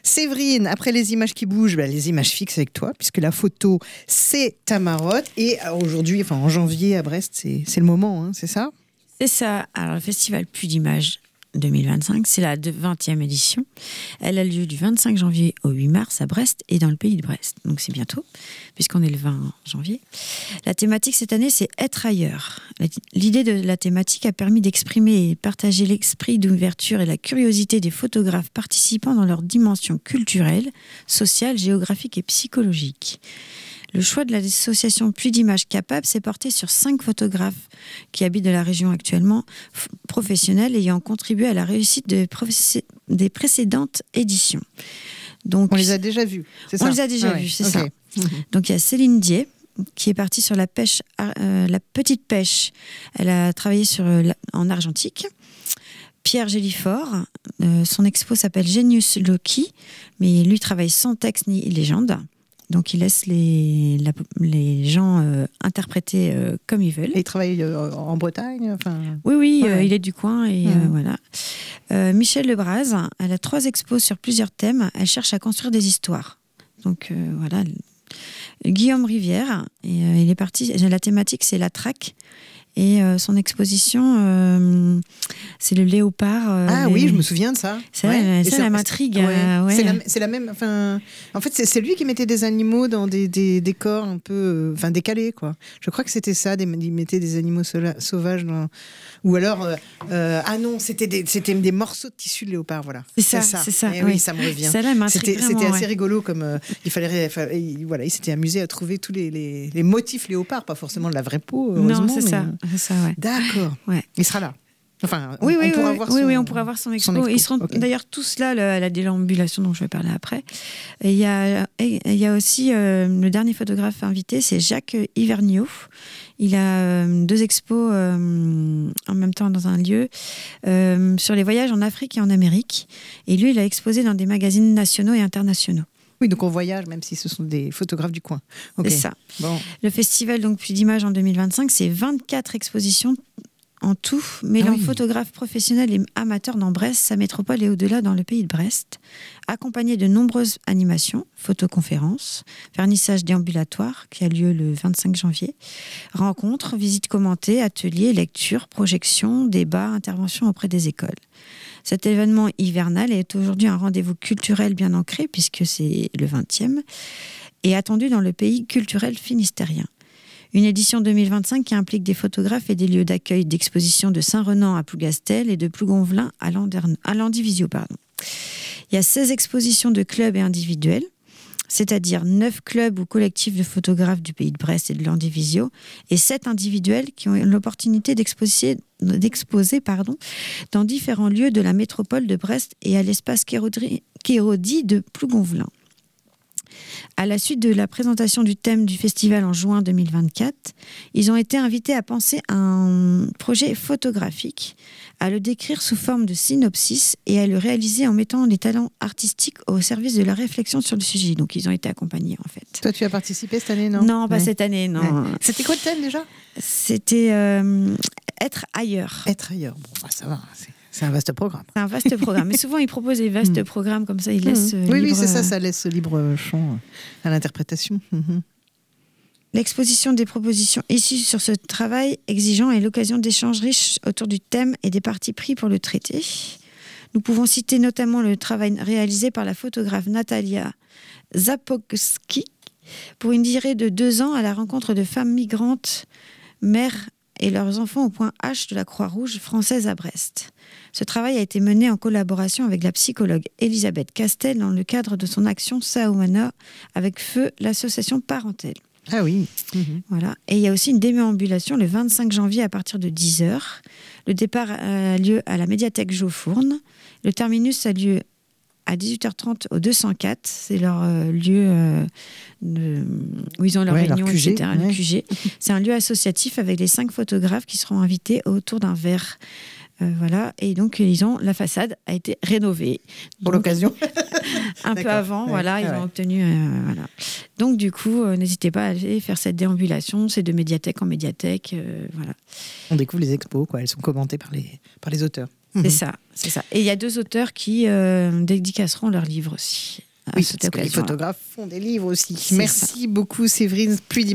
Séverine, après les images qui bougent, les images fixes avec toi, puisque la photo, c'est ta marotte. Et aujourd'hui, en janvier à Brest, c'est le moment, hein, c'est ça ? C'est ça. Alors, le festival Puits d'Images 2025, c'est la 20e édition. Elle a lieu du 25 janvier au 8 mars à Brest et dans le pays de Brest. Donc, c'est bientôt, puisqu'on est le 20 janvier. La thématique cette année, c'est être ailleurs. L'idée de la thématique a permis d'exprimer et partager l'esprit d'ouverture et la curiosité des photographes participants dans leur dimension culturelle, sociale, géographique et psychologique. Le choix de l'association Puits d'Images Capable s'est porté sur 5 photographes qui habitent de la région actuellement, professionnels ayant contribué à la réussite des précédentes éditions. Donc, on les a déjà vus, c'est ça ? On les a déjà vus, c'est ça. Donc il y a Céline Dier, qui est partie sur la petite pêche. Elle a travaillé en argentique. Pierre Gélifort, son expo s'appelle Genius Loci, mais lui travaille sans texte ni légende. Donc, il laisse les gens interpréter comme ils veulent. Et il travaille en Bretagne Oui, ouais. Il est du coin. Et voilà. Michel Lebras, elle a 3 expos sur plusieurs thèmes. Elle cherche à construire des histoires. Donc, voilà. Guillaume Rivière, il est parti. La thématique, c'est la traque. Et son exposition, c'est le léopard. Oui, je me souviens de ça. Ça m'intrigue. C'est la même. En fait, c'est lui qui mettait des animaux dans des décors un peu, décalés, quoi. Je crois que c'était ça. Il mettait des animaux sauvages dans. Ou alors, non, c'était des morceaux de tissu de léopard, voilà. C'est ça. Oui, ça me revient. Ça, là, m'intrigue vraiment, c'était assez rigolo, comme il s'était amusé à trouver tous les motifs léopard, pas forcément de la vraie peau. Non, c'est ça. Ouais. D'accord. Ouais. Il sera là. Enfin, on pourra voir son expo. Ils seront d'ailleurs tous là à la déambulation dont je vais parler après. Et il y a aussi le dernier photographe invité, c'est Jacques Hiverniot. Il a 2 expos en même temps dans un lieu sur les voyages en Afrique et en Amérique. Et lui, il a exposé dans des magazines nationaux et internationaux. Oui, donc on voyage, même si ce sont des photographes du coin. Okay. C'est ça. Bon. Le festival Puits d'Images en 2025, c'est 24 expositions en tout, mêlant photographes professionnels et amateurs dans Brest, sa métropole et au-delà dans le pays de Brest, accompagné de nombreuses animations, photoconférences, vernissage déambulatoire qui a lieu le 25 janvier, rencontres, visites commentées, ateliers, lectures, projections, débats, interventions auprès des écoles. Cet événement hivernal est aujourd'hui un rendez-vous culturel bien ancré, puisque c'est le 20e, et attendu dans le pays culturel finistérien. Une édition 2025 qui implique des photographes et des lieux d'accueil d'exposition de Saint-Renan à Plougastel et de Plougonvelin à Landivisio. Il y a 16 expositions de clubs et individuels, c'est-à-dire 9 clubs ou collectifs de photographes du pays de Brest et de Landivisio, et 7 individuels qui ont l'opportunité d'exposer dans différents lieux de la métropole de Brest et à l'espace Kérodi de Plougonvelin. À la suite de la présentation du thème du festival en juin 2024, ils ont été invités à penser à un projet photographique, à le décrire sous forme de synopsis et à le réaliser en mettant les talents artistiques au service de la réflexion sur le sujet. Donc ils ont été accompagnés en fait. Toi tu as participé cette année, non ? Non, pas cette année, non. Ouais. C'était quoi le thème déjà ? C'était être ailleurs. Être ailleurs, bon ça va, c'est un vaste programme. C'est un vaste programme. Mais souvent, ils proposent des vastes programmes comme ça. Ils laissent Oui, c'est ça, ça laisse libre champ à l'interprétation. L'exposition des propositions issues sur ce travail exigeant est l'occasion d'échanges riches autour du thème et des partis pris pour le traiter. Nous pouvons citer notamment le travail réalisé par la photographe Natalia Zapolski pour une durée de 2 ans à la rencontre de femmes migrantes, mères et leurs enfants au point H de la Croix-Rouge française à Brest. Ce travail a été mené en collaboration avec la psychologue Elisabeth Castel dans le cadre de son action Saouana avec feu l'association Parentèle. Ah oui. Voilà. Et il y a aussi une déambulation le 25 janvier à partir de 10h. Le départ a lieu à la médiathèque Geofourne. Le terminus a lieu à 18h30 au 204. C'est leur lieu où ils ont leur réunion, leur QG, etc. Le QG. C'est un lieu associatif avec les 5 photographes qui seront invités autour d'un verre. Voilà. Et donc, la façade a été rénovée. Pour l'occasion. Un peu avant, voilà, ils ont obtenu. Voilà. Donc, du coup, n'hésitez pas à aller faire cette déambulation. C'est de médiathèque en médiathèque. Voilà. On découvre les expos, quoi. Elles sont commentées par les auteurs. C'est ça, c'est ça. Et il y a 2 auteurs qui dédicaceront leurs livres aussi. Oui, parce que les photographes font des livres aussi. Merci beaucoup, Séverine. Plus